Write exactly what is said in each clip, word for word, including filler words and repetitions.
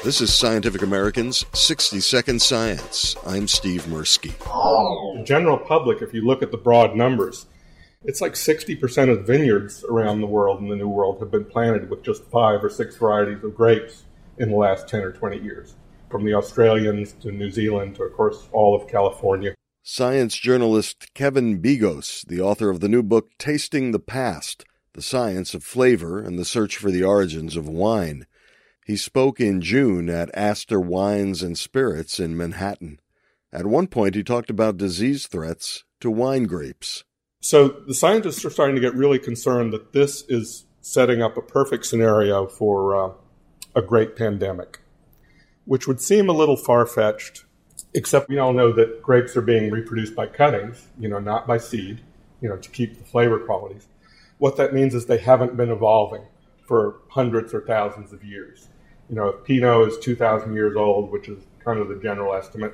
This is Scientific American's sixty second Science. I'm Steve Mirsky. The general public, if you look at the broad numbers, it's like sixty percent of vineyards around the world in the New World have been planted with just five or six varieties of grapes in the last ten or twenty years, from the Australians to New Zealand to, of course, all of California. Science journalist Kevin Begos, the author of the new book Tasting the Past, The Science of Flavor and the Search for the Origins of Wine. He spoke in June at Astor Wines and Spirits in Manhattan. At one point, he talked about disease threats to wine grapes. So the scientists are starting to get really concerned that this is setting up a perfect scenario for uh, a grape pandemic, which would seem a little far-fetched, except we all know that grapes are being reproduced by cuttings, you know, not by seed, you know, to keep the flavor qualities. What that means is they haven't been evolving for hundreds or thousands of years. You know, if Pinot is two thousand years old, which is kind of the general estimate,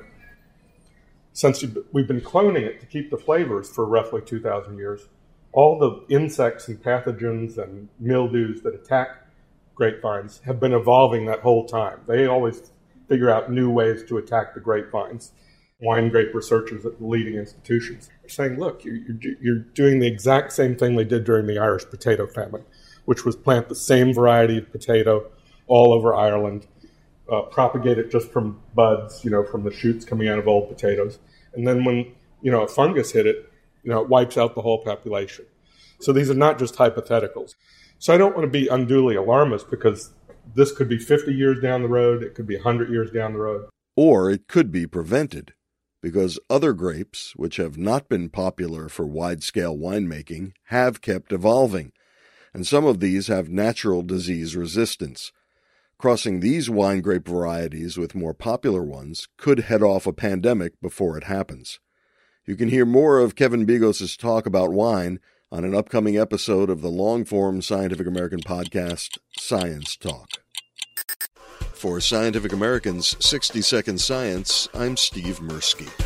since we've been cloning it to keep the flavors for roughly two thousand years, all the insects and pathogens and mildews that attack grapevines have been evolving that whole time. They always figure out new ways to attack the grapevines. Wine grape researchers at the leading institutions are saying, look, you're, you're doing the exact same thing they did during the Irish potato famine, which was plant the same variety of potato all over Ireland, uh, propagate it just from buds, you know, from the shoots coming out of old potatoes. And then when, you know, a fungus hit it, you know, it wipes out the whole population. So these are not just hypotheticals. So I don't want to be unduly alarmist because this could be fifty years down the road. It could be one hundred years down the road. Or it could be prevented because other grapes, which have not been popular for wide-scale winemaking, have kept evolving. And some of these have natural disease resistance. Crossing these wine grape varieties with more popular ones could head off a pandemic before it happens. You can hear more of Kevin Begos' talk about wine on an upcoming episode of the long-form Scientific American podcast, Science Talk. For Scientific American's sixty second Science, I'm Steve Mirsky.